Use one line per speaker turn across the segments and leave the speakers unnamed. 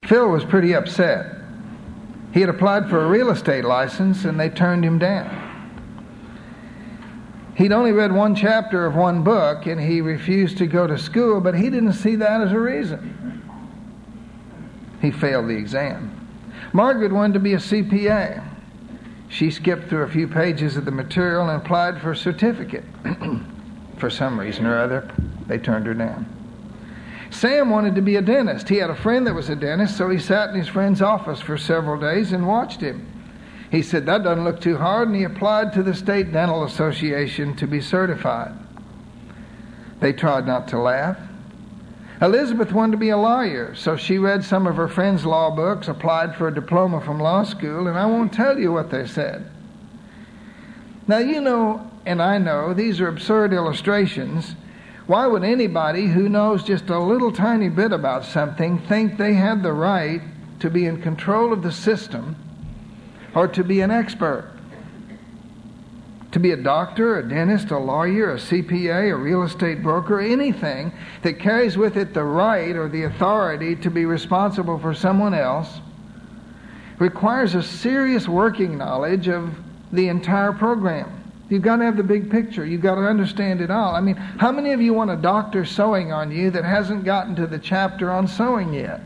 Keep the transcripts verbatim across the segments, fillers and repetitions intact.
Phil was pretty upset. He had applied for a real estate license and they turned him down. He'd only read one chapter of one book and he refused to go to school, but he didn't see that as a reason. He failed the exam. Margaret wanted to be a C P A. She skipped through a few pages of the material and applied for a certificate. For some reason or other, they turned her down. Sam wanted to be a dentist. He had a friend that was a dentist, so he sat in his friend's office for several days and watched him. He said, that doesn't look too hard, and he applied to the State Dental Association to be certified. They tried not to laugh. Elizabeth wanted to be a lawyer, so she read some of her friends' law books, applied for a diploma from law school, and I won't tell you what they said. Now, you know, and I know, these are absurd illustrations. Why would anybody who knows just a little tiny bit about something think they had the right to be in control of the system or to be an expert? To be a doctor, a dentist, a lawyer, a C P A, a real estate broker, anything that carries with it the right or the authority to be responsible for someone else requires a serious working knowledge of the entire program. You've got to have the big picture. You've got to understand it all. I mean, how many of you want a doctor sewing on you that hasn't gotten to the chapter on sewing yet?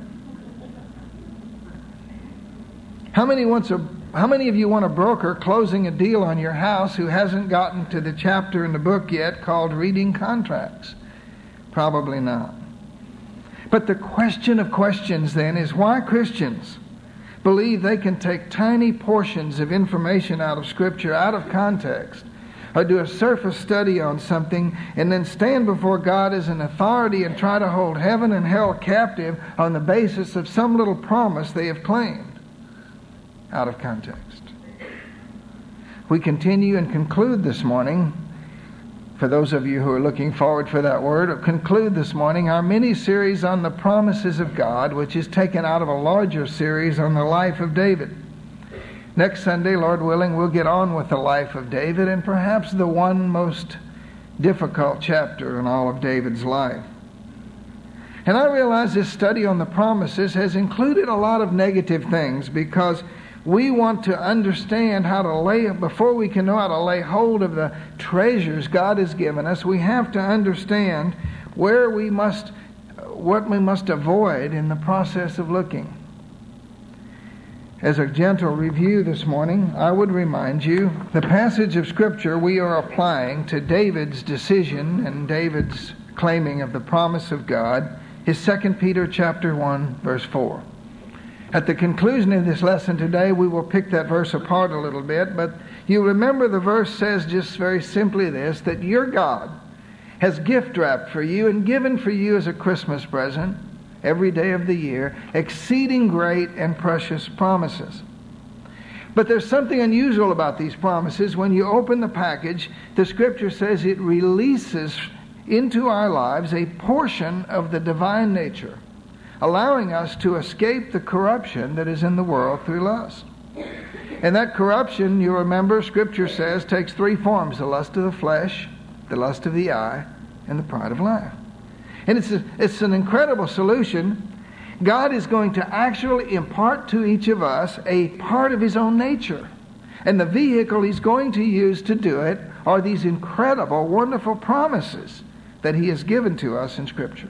How many wants a How many of you want a broker closing a deal on your house who hasn't gotten to the chapter in the book yet called reading contracts? Probably not. But the question of questions then is why Christians believe they can take tiny portions of information out of Scripture, out of context, or do a surface study on something and then stand before God as an authority and try to hold heaven and hell captive on the basis of some little promise they have claimed out of context. We continue and conclude this morning, for those of you who are looking forward for that word, conclude this morning our mini-series on the promises of God, which is taken out of a larger series on the life of David. Next Sunday, Lord willing, we'll get on with the life of David and perhaps the one most difficult chapter in all of David's life. And I realize this study on the promises has included a lot of negative things because we want to understand how to lay, before we can know how to lay hold of the treasures God has given us, we have to understand where we must, what we must avoid in the process of looking. As a gentle review this morning, I would remind you the passage of Scripture we are applying to David's decision and David's claiming of the promise of God is Second Peter chapter one, verse four. At the conclusion of this lesson today, we will pick that verse apart a little bit, but you remember the verse says just very simply this, that your God has gift wrapped for you and given for you as a Christmas present every day of the year exceeding great and precious promises. But there's something unusual about these promises. When you open the package, the Scripture says it releases into our lives a portion of the divine nature, allowing us to escape the corruption that is in the world through lust. And that corruption, you remember, Scripture says, takes three forms: the lust of the flesh, the lust of the eye, and the pride of life. And it's, a, it's an incredible solution. God is going to actually impart to each of us a part of His own nature. And the vehicle He's going to use to do it are these incredible, wonderful promises that He has given to us in Scripture.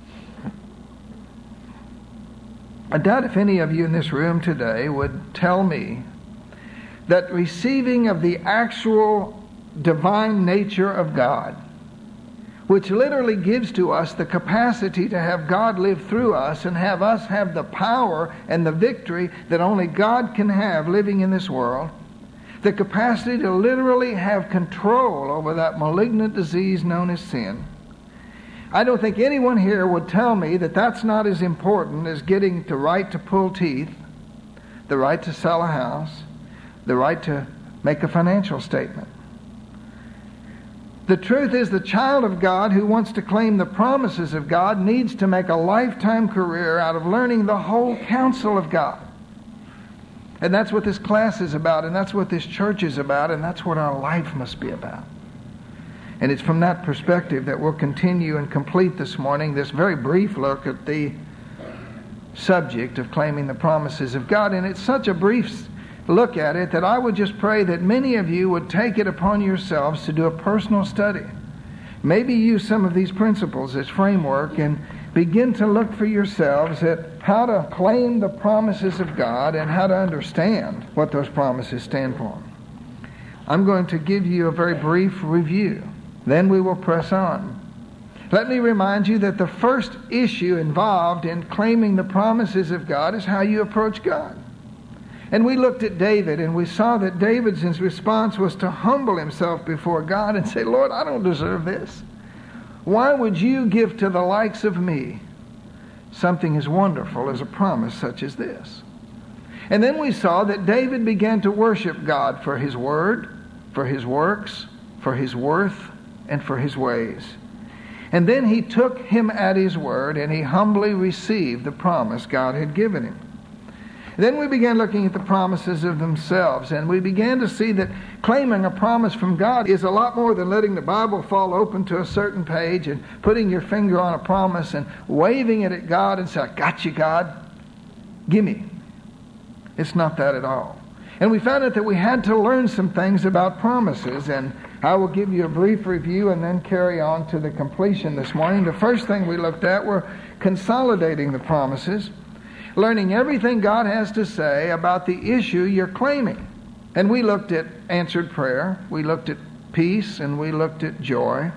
I doubt if any of you in this room today would tell me that receiving of the actual divine nature of God, which literally gives to us the capacity to have God live through us and have us have the power and the victory that only God can have living in this world, the capacity to literally have control over that malignant disease known as sin. I don't think anyone here would tell me that that's not as important as getting the right to pull teeth, the right to sell a house, the right to make a financial statement. The truth is, the child of God who wants to claim the promises of God needs to make a lifetime career out of learning the whole counsel of God. And that's what this class is about, and that's what this church is about, and that's what our life must be about. And it's from that perspective that we'll continue and complete this morning this very brief look at the subject of claiming the promises of God. And it's such a brief look at it that I would just pray that many of you would take it upon yourselves to do a personal study. Maybe use some of these principles as framework and begin to look for yourselves at how to claim the promises of God and how to understand what those promises stand for. I'm going to give you a very brief review. Then we will press on. Let me remind you that the first issue involved in claiming the promises of God is how you approach God. And we looked at David, and we saw that David's response was to humble himself before God and say, Lord, I don't deserve this. Why would you give to the likes of me something as wonderful as a promise such as this? And then we saw that David began to worship God for his word, for his works, for his worth, and for his ways. And then he took him at his word, and he humbly received the promise God had given him. Then we began looking at the promises of themselves, and we began to see that claiming a promise from God is a lot more than letting the Bible fall open to a certain page and putting your finger on a promise and waving it at God and say, I got you, God. Gimme. It's not that at all. And we found out that we had to learn some things about promises, and I will give you a brief review and then carry on to the completion this morning. The first thing we looked at were consolidating the promises, learning everything God has to say about the issue you're claiming. And we looked at answered prayer, we looked at peace, and we looked at joy.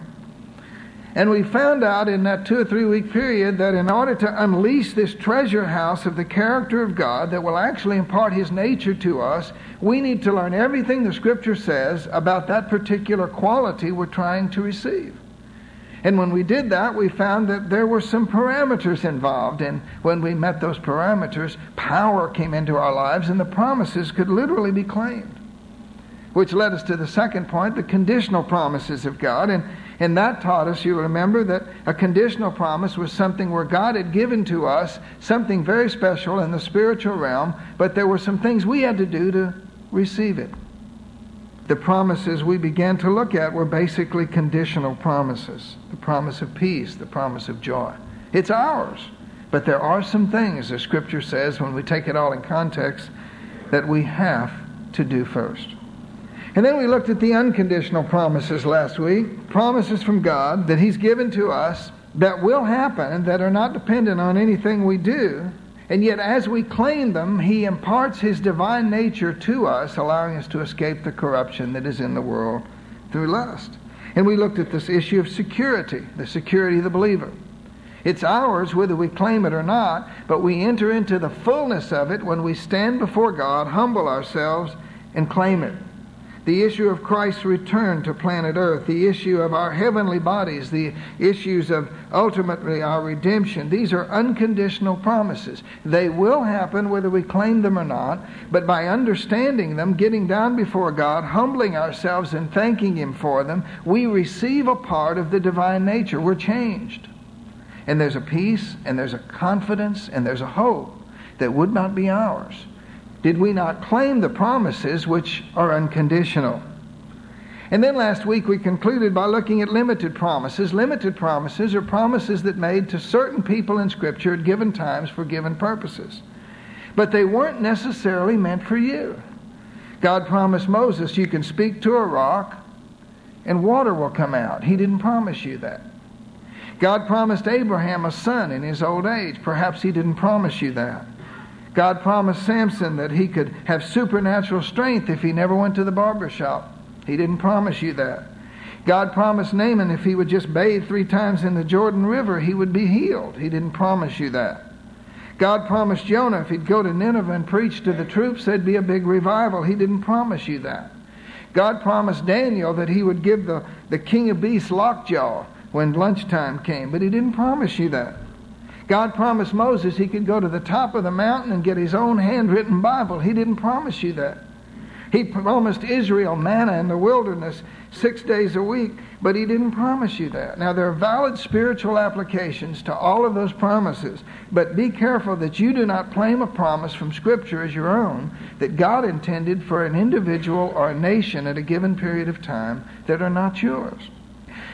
And we found out in that two or three week period that in order to unleash this treasure house of the character of God that will actually impart His nature to us, we need to learn everything the Scripture says about that particular quality we're trying to receive. And when we did that, we found that there were some parameters involved. And when we met those parameters, power came into our lives and the promises could literally be claimed. Which led us to the second point, the conditional promises of God. And, and that taught us, you'll remember, that a conditional promise was something where God had given to us something very special in the spiritual realm, but there were some things we had to do to receive it. The promises we began to look at were basically conditional promises. The promise of peace, the promise of joy. It's ours. But there are some things, the Scripture says, when we take it all in context, that we have to do first. And then we looked at the unconditional promises last week. Promises from God that He's given to us that will happen and that are not dependent on anything we do. And yet as we claim them, He imparts His divine nature to us, allowing us to escape the corruption that is in the world through lust. And we looked at this issue of security, the security of the believer. It's ours whether we claim it or not, but we enter into the fullness of it when we stand before God, humble ourselves, and claim it. The issue of Christ's return to planet Earth, the issue of our heavenly bodies, the issues of ultimately our redemption. These are unconditional promises. They will happen whether we claim them or not, but by understanding them, getting down before God, humbling ourselves and thanking Him for them, we receive a part of the divine nature. We're changed. And there's a peace, and there's a confidence, and there's a hope that would not be ours did we not claim the promises which are unconditional. And then last week we concluded by looking at limited promises. Limited promises are promises that made to certain people in Scripture at given times for given purposes. But they weren't necessarily meant for you. God promised Moses, you can speak to a rock and water will come out. He didn't promise you that. God promised Abraham a son in his old age. Perhaps He didn't promise you that. God promised Samson that he could have supernatural strength if he never went to the barber shop. He didn't promise you that. God promised Naaman if he would just bathe three times in the Jordan River, he would be healed. He didn't promise you that. God promised Jonah if he'd go to Nineveh and preach to the troops, there'd be a big revival. He didn't promise you that. God promised Daniel that he would give the, the king of beasts lockjaw when lunchtime came, but He didn't promise you that. God promised Moses he could go to the top of the mountain and get his own handwritten Bible. He didn't promise you that. He promised Israel manna in the wilderness six days a week, but He didn't promise you that. Now, there are valid spiritual applications to all of those promises, but be careful that you do not claim a promise from Scripture as your own that God intended for an individual or a nation at a given period of time that are not yours.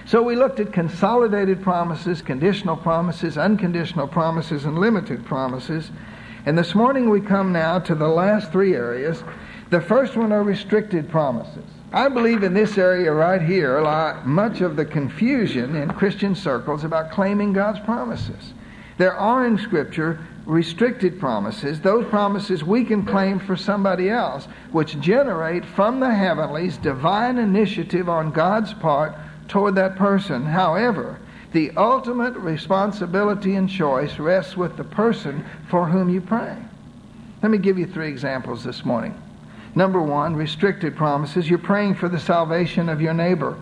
So we looked at consolidated promises, conditional promises, unconditional promises, and limited promises. And this morning we come now to the last three areas. The first one are restricted promises. I believe in this area right here lies much of the confusion in Christian circles about claiming God's promises. There are in Scripture restricted promises, those promises we can claim for somebody else, which generate from the heavenlies divine initiative on God's part toward that person. However, the ultimate responsibility and choice rests with the person for whom you pray. Let me give you three examples this morning. Number one, restricted promises. You're praying for the salvation of your neighbor.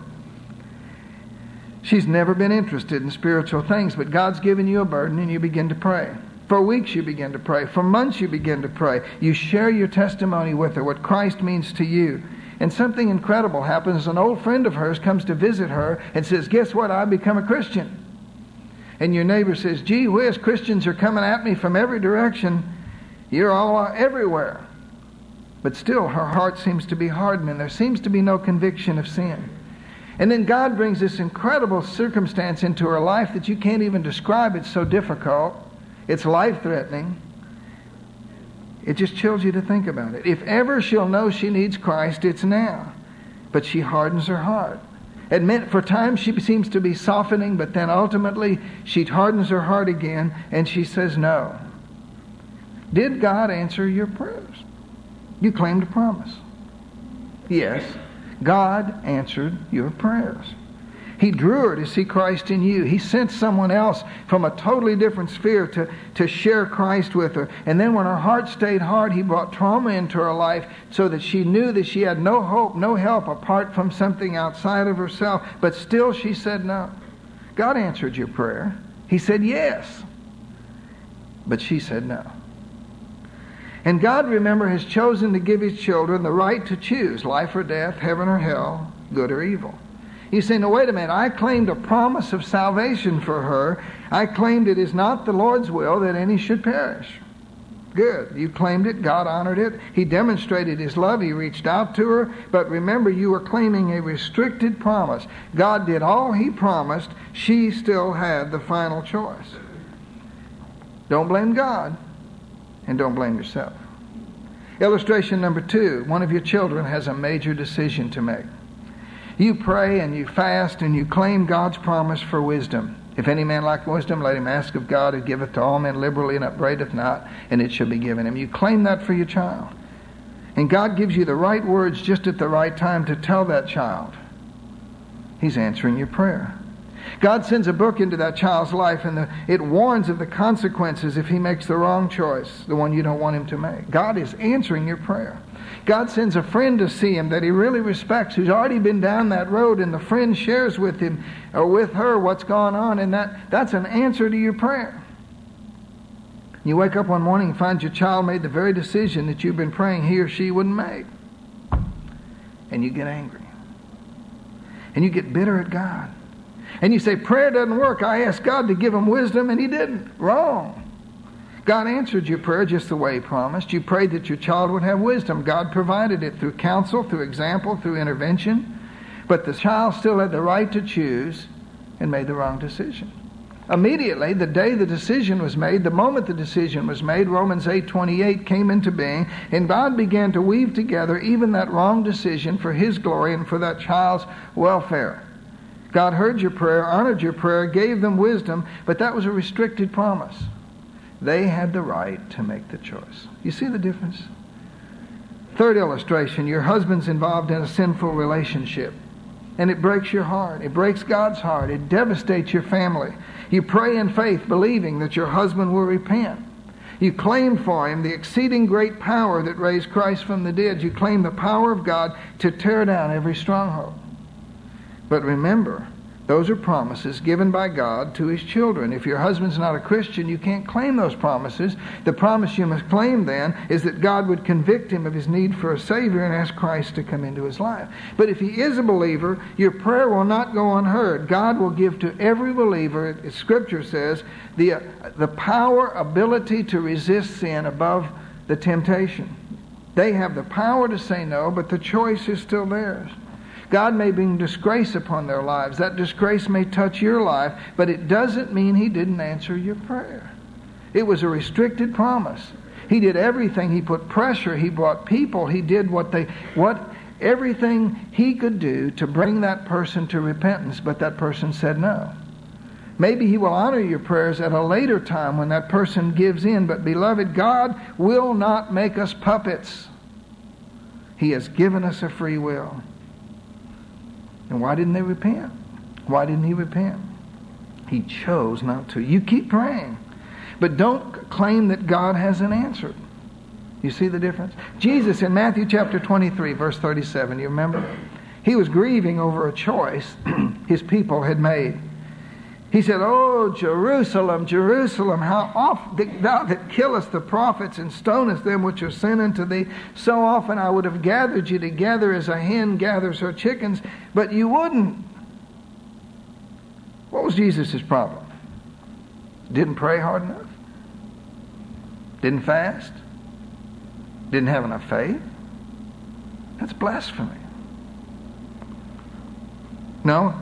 She's never been interested in spiritual things, but God's given you a burden and you begin to pray. For weeks you begin to pray. For months you begin to pray. You share your testimony with her, what Christ means to you. And something incredible happens. An old friend of hers comes to visit her and says, guess what? I've become a Christian. And your neighbor says, gee whiz, Christians are coming at me from every direction. You're all uh, everywhere. But still her heart seems to be hardened and there seems to be no conviction of sin. And then God brings this incredible circumstance into her life that you can't even describe. It's so difficult. It's life-threatening. It just chills you to think about it. If ever she'll know she needs Christ, it's now. But she hardens her heart. And for times she seems to be softening, but then ultimately she hardens her heart again and she says no. Did God answer your prayers? You claimed a promise. Yes, God answered your prayers. He drew her to see Christ in you. He sent someone else from a totally different sphere to, to share Christ with her. And then when her heart stayed hard, He brought trauma into her life so that she knew that she had no hope, no help apart from something outside of herself. But still she said no. God answered your prayer. He said yes. But she said no. And God, remember, has chosen to give His children the right to choose life or death, heaven or hell, good or evil. You say, no, wait a minute, I claimed a promise of salvation for her. I claimed it is not the Lord's will that any should perish. Good. You claimed it. God honored it. He demonstrated His love. He reached out to her. But remember, you were claiming a restricted promise. God did all He promised. She still had the final choice. Don't blame God, and don't blame yourself. Illustration number two. One of your children has a major decision to make. You pray and you fast and you claim God's promise for wisdom. If any man lack wisdom, let him ask of God, who giveth to all men liberally and upbraideth not, and it shall be given him. You claim that for your child. And God gives you the right words just at the right time to tell that child. He's answering your prayer. God sends a book into that child's life and the, it warns of the consequences if he makes the wrong choice, the one you don't want him to make. God is answering your prayer. God sends a friend to see him that he really respects, who's already been down that road, and the friend shares with him or with her what's going on, and that, that's an answer to your prayer. You wake up one morning and find your child made the very decision that you've been praying he or she wouldn't make. And you get angry. And you get bitter at God. And you say, prayer doesn't work. I asked God to give him wisdom and He didn't. Wrong. God answered your prayer just the way He promised. You prayed that your child would have wisdom. God provided it through counsel, through example, through intervention. But the child still had the right to choose and made the wrong decision. Immediately, the day the decision was made, the moment the decision was made, Romans eight twenty-eight came into being, and God began to weave together even that wrong decision for His glory and for that child's welfare. God heard your prayer, honored your prayer, gave them wisdom, but that was a restricted promise. They had the right to make the choice. You see the difference? Third illustration, your husband's involved in a sinful relationship, and it breaks your heart. It breaks God's heart. It devastates your family. You pray in faith, believing that your husband will repent. You claim for him the exceeding great power that raised Christ from the dead. You claim the power of God to tear down every stronghold. But remember, those are promises given by God to His children. If your husband's not a Christian, you can't claim those promises. The promise you must claim then is that God would convict him of his need for a Savior and ask Christ to come into his life. But if he is a believer, your prayer will not go unheard. God will give to every believer, as Scripture says, the, uh, the power, ability to resist sin above the temptation. They have the power to say no, but the choice is still theirs. God may bring disgrace upon their lives. That disgrace may touch your life, but it doesn't mean He didn't answer your prayer. It was a restricted promise. He did everything. He put pressure. He brought people. He did what they, what, everything He could do to bring that person to repentance, but that person said no. Maybe He will honor your prayers at a later time when that person gives in. But beloved, God will not make us puppets. He has given us a free will. And why didn't they repent? Why didn't He repent? He chose not to. You keep praying, but don't claim that God hasn't answered. You see the difference? Jesus in Matthew chapter twenty-three, verse thirty-seven, you remember? He was grieving over a choice His people had made. He said, "Oh, Jerusalem, Jerusalem, how oft thou that killest the prophets and stonest them which are sent unto thee, so often I would have gathered you together as a hen gathers her chickens, but you wouldn't." What was Jesus' problem? Didn't pray hard enough? Didn't fast? Didn't have enough faith? That's blasphemy. No.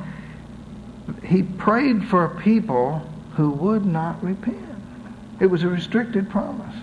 He prayed for a people who would not repent. It was a restricted promise.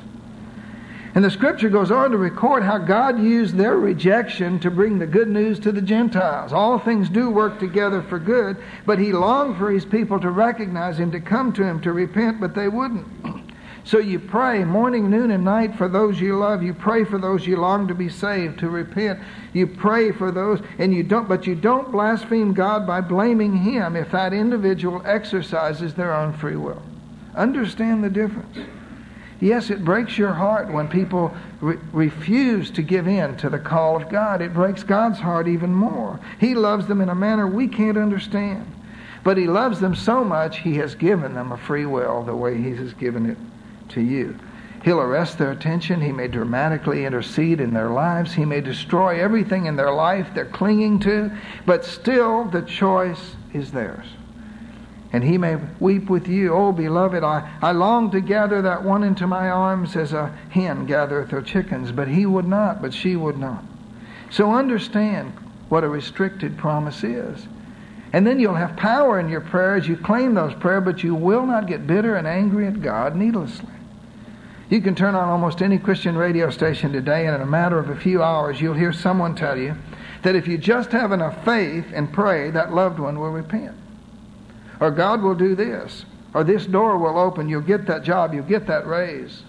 And the Scripture goes on to record how God used their rejection to bring the good news to the Gentiles. All things do work together for good, but He longed for His people to recognize Him, to come to Him, to repent, but they wouldn't. So you pray morning, noon, and night for those you love. You pray for those you long to be saved, to repent. You pray for those, and you don't, but you don't blaspheme God by blaming Him if that individual exercises their own free will. Understand the difference. Yes, it breaks your heart when people re- refuse to give in to the call of God. It breaks God's heart even more. He loves them in a manner we can't understand. But He loves them so much, He has given them a free will the way He has given it to you. He'll arrest their attention. He may dramatically intercede in their lives. He may destroy everything in their life they're clinging to, but still the choice is theirs. And He may weep with you, "Oh, beloved, I, I long to gather that one into my arms as a hen gathereth her chickens," but he would not, but she would not. So understand what a restricted promise is. And then you'll have power in your prayer as you claim those prayers, but you will not get bitter and angry at God needlessly. You can turn on almost any Christian radio station today, and in a matter of a few hours, you'll hear someone tell you that if you just have enough faith and pray, that loved one will repent. Or God will do this. Or this door will open. You'll get that job. You'll get that raise.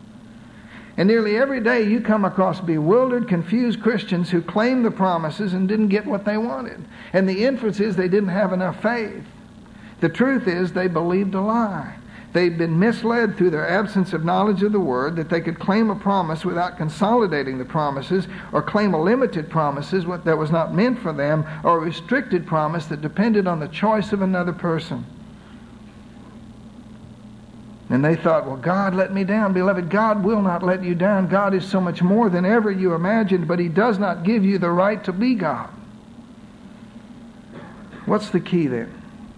And nearly every day you come across bewildered, confused Christians who claim the promises and didn't get what they wanted. And the inference is they didn't have enough faith. The truth is they believed a lie. They'd been misled through their absence of knowledge of the Word that they could claim a promise without consolidating the promises, or claim a limited promises that was not meant for them, or a restricted promise that depended on the choice of another person. And they thought, "Well, God let me down." Beloved, God will not let you down. God is so much more than ever you imagined, but He does not give you the right to be God. What's the key there?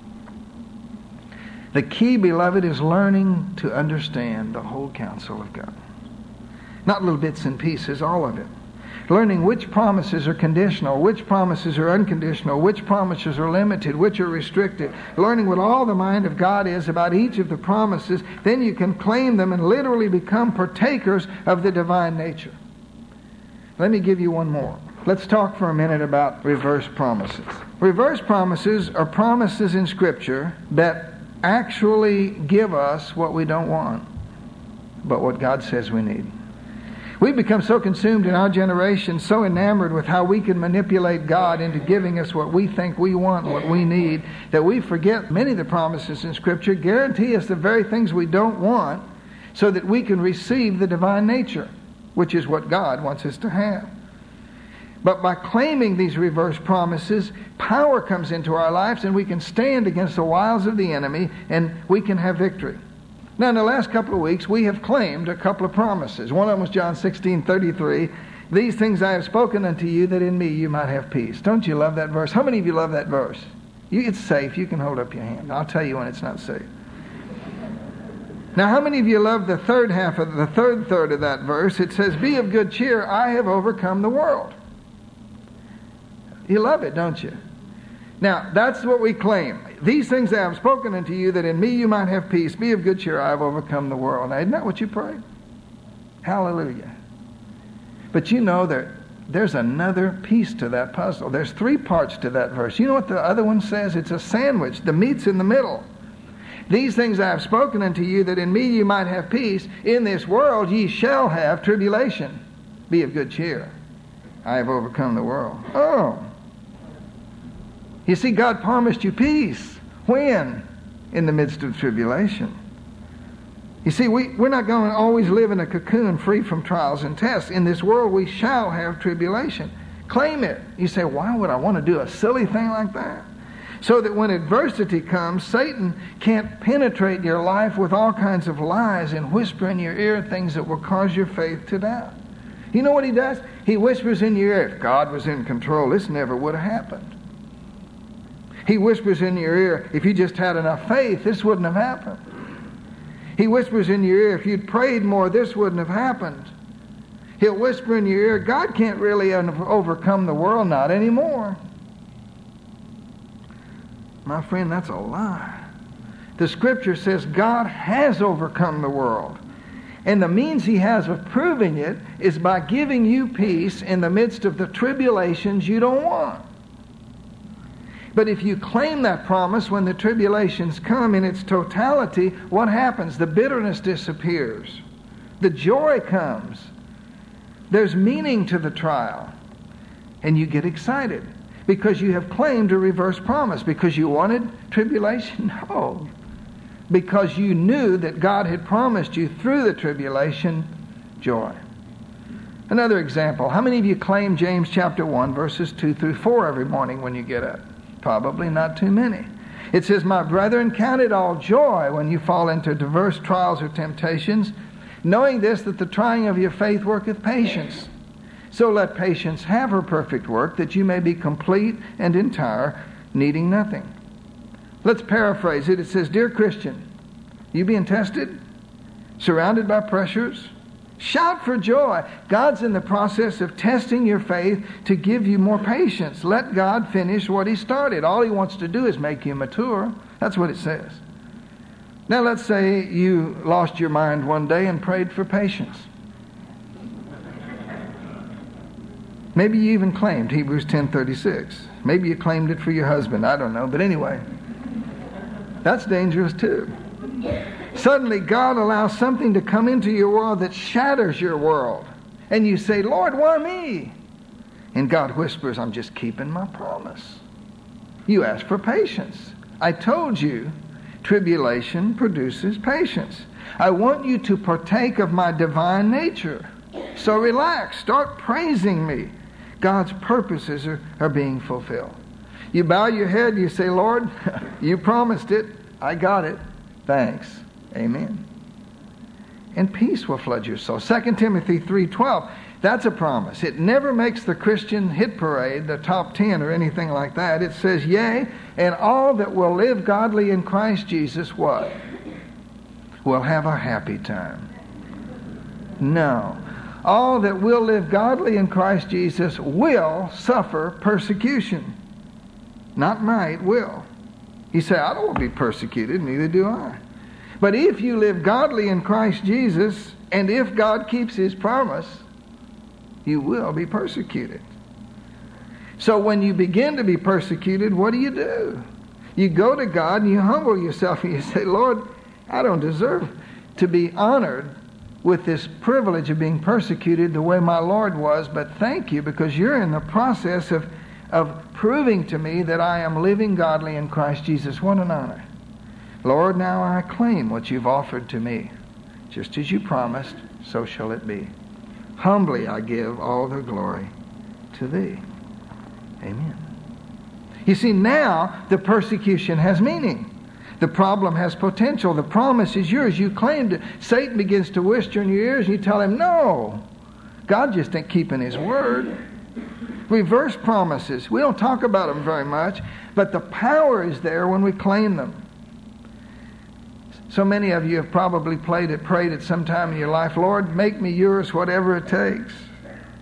The key, beloved, is learning to understand the whole counsel of God. Not little bits and pieces, all of it. Learning which promises are conditional, which promises are unconditional, which promises are limited, which are restricted. Learning what all the mind of God is about each of the promises, then you can claim them and literally become partakers of the divine nature. Let me give you one more. Let's talk for a minute about reverse promises. Reverse promises are promises in Scripture that actually give us what we don't want, but what God says we need. We've become so consumed in our generation, so enamored with how we can manipulate God into giving us what we think we want, what we need, that we forget many of the promises in Scripture guarantee us the very things we don't want so that we can receive the divine nature, which is what God wants us to have. But by claiming these reverse promises, power comes into our lives and we can stand against the wiles of the enemy and we can have victory. Now, in the last couple of weeks, we have claimed a couple of promises. One of them was John sixteen thirty-three. "These things I have spoken unto you, that in me you might have peace." Don't you love that verse? How many of you love that verse? You, it's safe. You can hold up your hand. I'll tell you when it's not safe. Now, how many of you love the third half of the third third of that verse? It says, "Be of good cheer, I have overcome the world." You love it, don't you? Now, that's what we claim. These things I have spoken unto you, that in me you might have peace. Be of good cheer, I have overcome the world. Now, isn't that what you pray? Hallelujah. But you know that there's another piece to that puzzle. There's three parts to that verse. You know what the other one says? It's a sandwich. The meat's in the middle. These things I have spoken unto you, that in me you might have peace. In this world ye shall have tribulation. Be of good cheer. I have overcome the world. Oh. You see, God promised you peace. When? In the midst of tribulation. You see, we, we're not going to always live in a cocoon free from trials and tests. In this world we shall have tribulation. Claim it. You say, why would I want to do a silly thing like that? So that when adversity comes, Satan can't penetrate your life with all kinds of lies and whisper in your ear things that will cause your faith to doubt. You know what he does? He whispers in your ear, if God was in control, this never would have happened. He whispers in your ear, if you just had enough faith, this wouldn't have happened. He whispers in your ear, if you'd prayed more, this wouldn't have happened. He'll whisper in your ear, God can't really overcome the world, not anymore. My friend, that's a lie. The Scripture says God has overcome the world. And the means he has of proving it is by giving you peace in the midst of the tribulations you don't want. But if you claim that promise when the tribulations come in its totality, what happens? The bitterness disappears. The joy comes. There's meaning to the trial. And you get excited because you have claimed a reverse promise. Because you wanted tribulation? No. Because you knew that God had promised you through the tribulation joy. Another example. How many of you claim James chapter one, verses two through four every morning when you get up? Probably not too many. It says, my brethren, count it all joy when you fall into diverse trials or temptations, knowing this, that the trying of your faith worketh patience. So let patience have her perfect work, that you may be complete and entire, needing nothing. Let's paraphrase it. It says, dear Christian, you being tested, surrounded by pressures, shout for joy. God's in the process of testing your faith to give you more patience. Let God finish what he started. All he wants to do is make you mature. That's what it says. Now let's say you lost your mind one day and prayed for patience. Maybe you even claimed Hebrews ten thirty-six. Maybe you claimed it for your husband. I don't know. But anyway, that's dangerous too. Suddenly God allows something to come into your world that shatters your world. And you say, Lord, why me? And God whispers, I'm just keeping my promise. You ask for patience. I told you, tribulation produces patience. I want you to partake of my divine nature. So relax. Start praising me. God's purposes are, are being fulfilled. You bow your head. You say, Lord, you promised it. I got it. Thanks. Amen. And peace will flood your soul. Second Timothy three twelve. That's a promise. It never makes the Christian hit parade, the top ten or anything like that. It says, yea, and all that will live godly in Christ Jesus, what? Will have a happy time. No. All that will live godly in Christ Jesus will suffer persecution. Not might, will. You say, I don't want to be persecuted, neither do I. But if you live godly in Christ Jesus, and if God keeps his promise, you will be persecuted. So when you begin to be persecuted, what do you do? You go to God and you humble yourself and you say, Lord, I don't deserve to be honored with this privilege of being persecuted the way my Lord was, but thank you because you're in the process of, of proving to me that I am living godly in Christ Jesus. What an honor. Lord, now I claim what you've offered to me. Just as you promised, so shall it be. Humbly I give all the glory to thee. Amen. You see, now the persecution has meaning. The problem has potential. The promise is yours. You claimed it. Satan begins to whisper in your ears and you tell him, no. God just ain't keeping his word. Reverse promises. We don't talk about them very much, but the power is there when we claim them. So many of you have probably played it, prayed at some time in your life, Lord, make me yours, whatever it takes.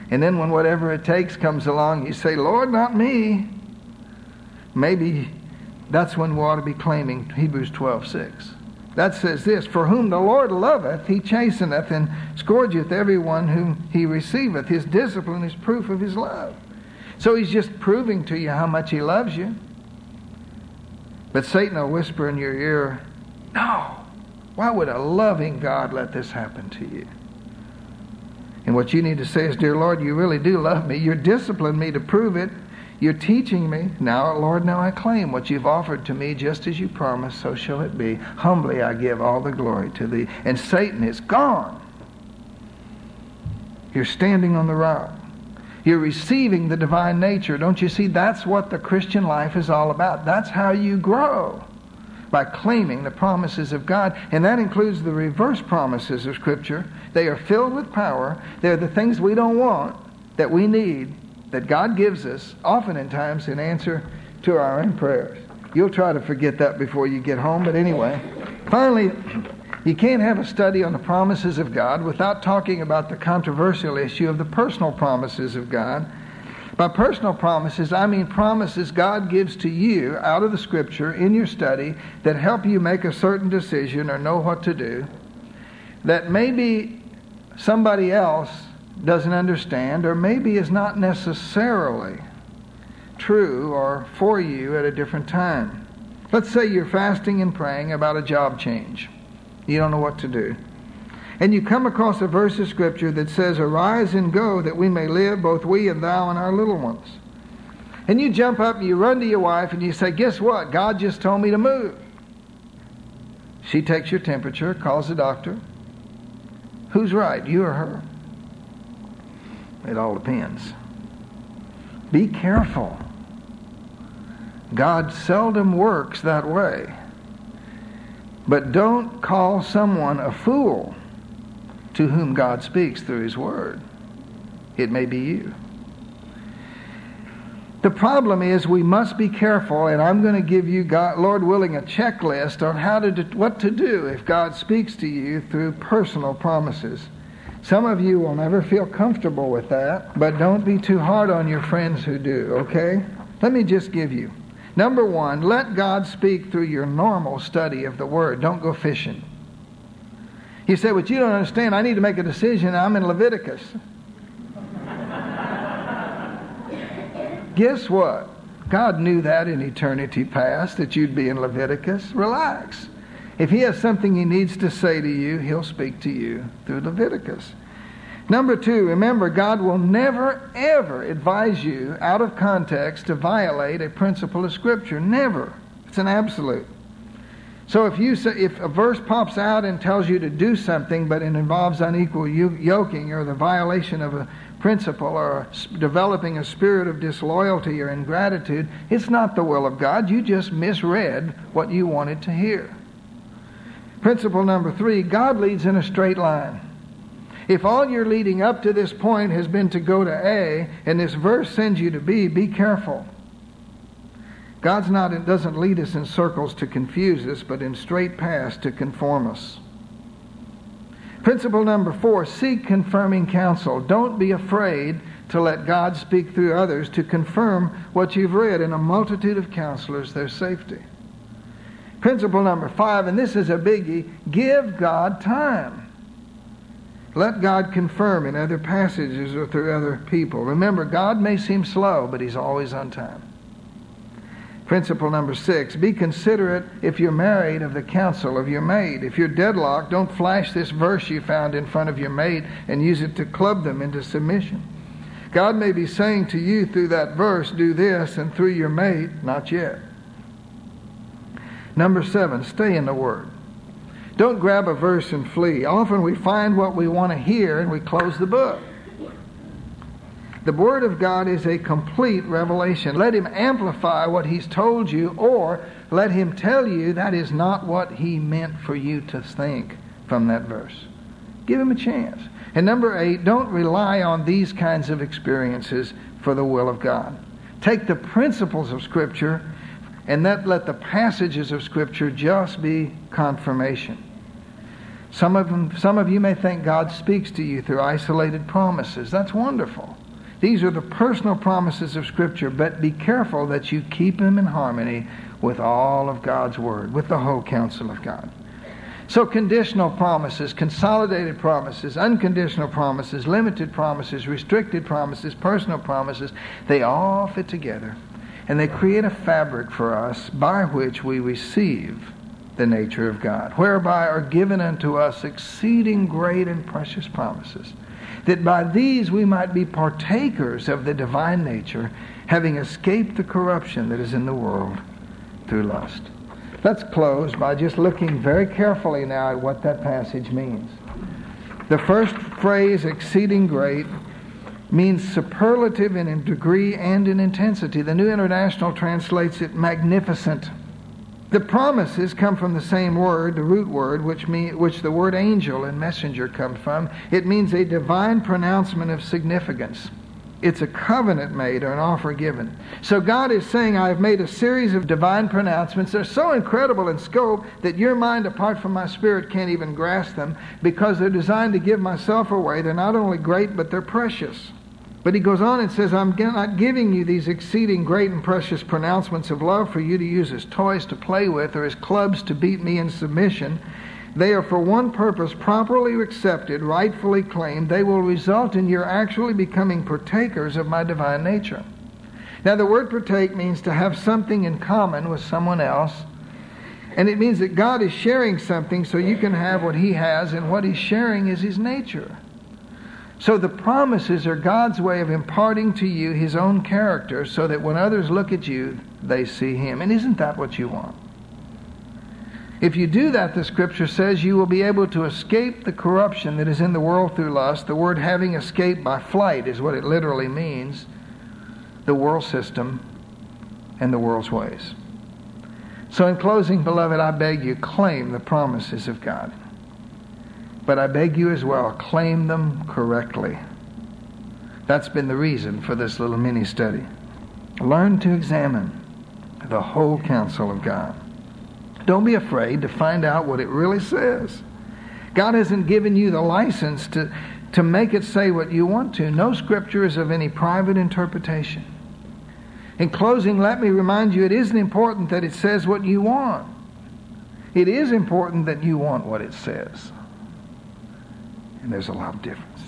And then when whatever it takes comes along, you say, Lord, not me. Maybe that's when we ought to be claiming Hebrews twelve six. That says this, for whom the Lord loveth, he chasteneth, and scourgeth everyone whom he receiveth. His discipline is proof of his love. So he's just proving to you how much he loves you. But Satan will whisper in your ear, no, why would a loving God let this happen to you? And what you need to say is, dear Lord, you really do love me. You're disciplining me to prove it. You're teaching me. Now, Lord, now I claim what you've offered to me, just as you promised, so shall it be. Humbly I give all the glory to thee. And Satan is gone. You're standing on the rock. You're receiving the divine nature. Don't you see? That's what the Christian life is all about. That's how you grow, by claiming the promises of God. And that includes the reverse promises of Scripture. They are filled with power. They're the things we don't want, that we need, that God gives us, often in times in answer to our own prayers. You'll try to forget that before you get home, but anyway. Finally, you can't have a study on the promises of God without talking about the controversial issue of the personal promises of God. By personal promises, I mean promises God gives to you out of the Scripture in your study that help you make a certain decision or know what to do, that maybe somebody else doesn't understand, or maybe is not necessarily true or for you at a different time. Let's say you're fasting and praying about a job change. You don't know what to do. And you come across a verse of Scripture that says, arise and go, that we may live, both we and thou and our little ones. And you jump up and you run to your wife and you say, guess what? God just told me to move. She takes your temperature, calls the doctor. Who's right, you or her? It all depends. Be careful. God seldom works that way. But don't call someone a fool to whom God speaks through His Word. It may be you. The problem is we must be careful, and I'm going to give you, God, Lord willing, a checklist on how to do, what to do if God speaks to you through personal promises. Some of you will never feel comfortable with that, but don't be too hard on your friends who do, okay? Let me just give you. Number one, let God speak through your normal study of the Word. Don't go fishing. You say, but you don't understand. I need to make a decision. I'm in Leviticus. Guess what? God knew that in eternity past, that you'd be in Leviticus. Relax. If He has something He needs to say to you, He'll speak to you through Leviticus. Number two, remember, God will never, ever advise you out of context to violate a principle of Scripture. Never. It's an absolute. So if you say, if a verse pops out and tells you to do something, but it involves unequal yoking or the violation of a principle or developing a spirit of disloyalty or ingratitude, it's not the will of God. You just misread what you wanted to hear. Principle number three, God leads in a straight line. If all you're leading up to this point has been to go to A, and this verse sends you to B, be careful. God's not, it doesn't lead us in circles to confuse us, but in straight paths to conform us. Principle number four, seek confirming counsel. Don't be afraid to let God speak through others to confirm what you've read. In a multitude of counselors, there's safety. Principle number five, and this is a biggie, give God time. Let God confirm in other passages or through other people. Remember, God may seem slow, but He's always on time. Principle number six, be considerate, if you're married, of the counsel of your maid. If you're deadlocked, don't flash this verse you found in front of your maid and use it to club them into submission. God may be saying to you through that verse, do this, and through your maid, not yet. Number seven, stay in the Word. Don't grab a verse and flee. Often we find what we want to hear and we close the book. The Word of God is a complete revelation. Let Him amplify what He's told you, or let Him tell you that is not what He meant for you to think from that verse. Give Him a chance. And number eight, don't rely on these kinds of experiences for the will of God. Take the principles of Scripture and that let the passages of Scripture just be confirmation. Some of them, some of you may think God speaks to you through isolated promises. That's wonderful. These are the personal promises of Scripture, but be careful that you keep them in harmony with all of God's Word, with the whole counsel of God. So conditional promises, consolidated promises, unconditional promises, limited promises, restricted promises, personal promises, they all fit together. And they create a fabric for us by which we receive the nature of God, whereby are given unto us exceeding great and precious promises, that by these we might be partakers of the divine nature, having escaped the corruption that is in the world through lust. Let's close by just looking very carefully now at what that passage means. The first phrase, exceeding great, means superlative in degree and in intensity. The New International translates it magnificent. The promises come from the same word, the root word, which mean, which the word angel and messenger comes from. It means a divine pronouncement of significance. It's a covenant made or an offer given. So God is saying, I have made a series of divine pronouncements. They're so incredible in scope that your mind, apart from my spirit, can't even grasp them, because they're designed to give myself away. They're not only great, but they're precious. But he goes on and says, I'm not giving you these exceeding great and precious pronouncements of love for you to use as toys to play with or as clubs to beat me in submission. They are for one purpose, properly accepted, rightfully claimed. They will result in your actually becoming partakers of my divine nature. Now, the word partake means to have something in common with someone else. And it means that God is sharing something so you can have what he has, and what he's sharing is his nature. So the promises are God's way of imparting to you his own character so that when others look at you, they see him. And isn't that what you want? If you do that, the Scripture says, you will be able to escape the corruption that is in the world through lust. The word having escaped by flight is what it literally means. The world system and the world's ways. So in closing, beloved, I beg you, claim the promises of God. But I beg you as well, claim them correctly. That's been the reason for this little mini-study. Learn to examine the whole counsel of God. Don't be afraid to find out what it really says. God hasn't given you the license to, to make it say what you want to. No Scripture is of any private interpretation. In closing, let me remind you, it isn't important that it says what you want. It is important that you want what it says. And there's a lot of difference.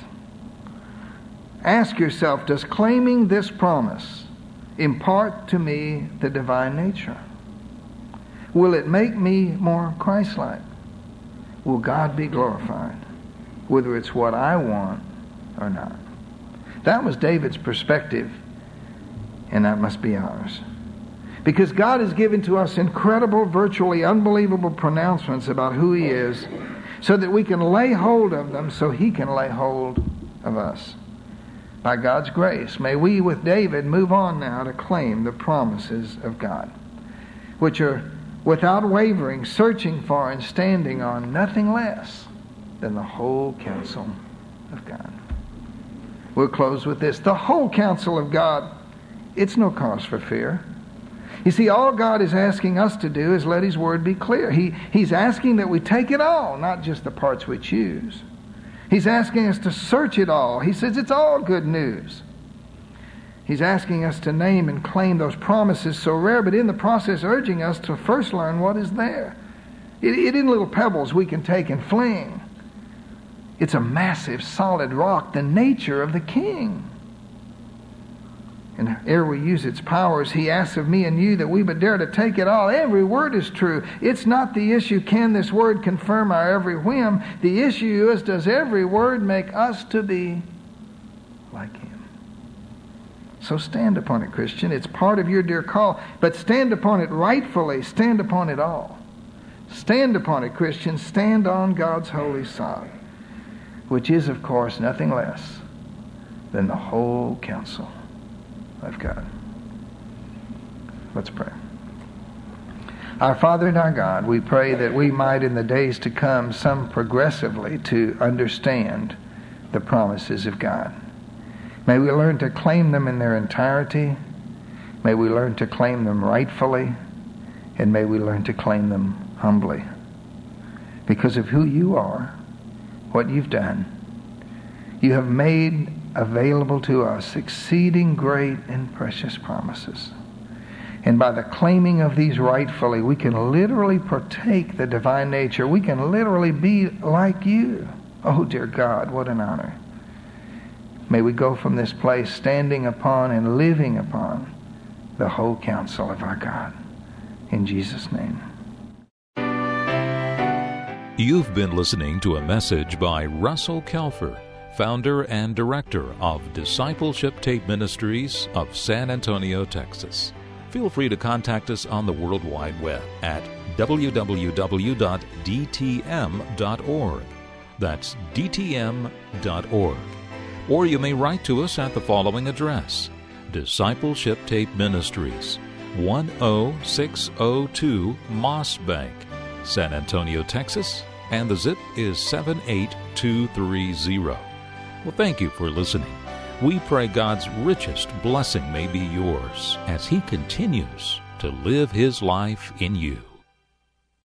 Ask yourself, does claiming this promise impart to me the divine nature? Will it make me more Christ-like? Will God be glorified? Whether it's what I want or not. That was David's perspective, and that must be ours. Because God has given to us incredible, virtually unbelievable pronouncements about who he is, so that we can lay hold of them so he can lay hold of us. By God's grace, may we with David move on now to claim the promises of God, which are without wavering, searching for and standing on nothing less than the whole counsel of God. We'll close with this. The whole counsel of God, it's no cause for fear. You see, all God is asking us to do is let his word be clear. He, he's asking that we take it all, not just the parts we choose. He's asking us to search it all. He says it's all good news. He's asking us to name and claim those promises so rare, but in the process urging us to first learn what is there. It, it isn't little pebbles we can take and fling. It's a massive, solid rock, the nature of the King. And ere we use its powers, he asks of me and you that we but dare to take it all. Every word is true. It's not the issue, can this word confirm our every whim? The issue is, does every word make us to be like him? So stand upon it, Christian. It's part of your dear call. But stand upon it rightfully. Stand upon it all. Stand upon it, Christian. Stand on God's holy sod, which is, of course, nothing less than the whole counsel of God. Let's pray. Our Father and our God, we pray that we might in the days to come some progressively to understand the promises of God. May we learn to claim them in their entirety. May we learn to claim them rightfully. And may we learn to claim them humbly. Because of who you are what you've done. You have made available to us exceeding great and precious promises. And by the claiming of these rightfully, we can literally partake the divine nature. We can literally be like you. Oh, dear God, what an honor. May we go from this place standing upon and living upon the whole counsel of our God. In Jesus' name.
You've been listening to a message by Russell Kelfer, founder and director of Discipleship Tape Ministries of San Antonio, Texas. Feel free to contact us on the World Wide Web at w w w dot d t m dot org. That's d t m dot org. Or you may write to us at the following address: Discipleship Tape Ministries, one oh six oh two Moss Bank, San Antonio, Texas, and the zip is seven eight two three zero. Well, thank you for listening. We pray God's richest blessing may be yours as He continues to live His life in you.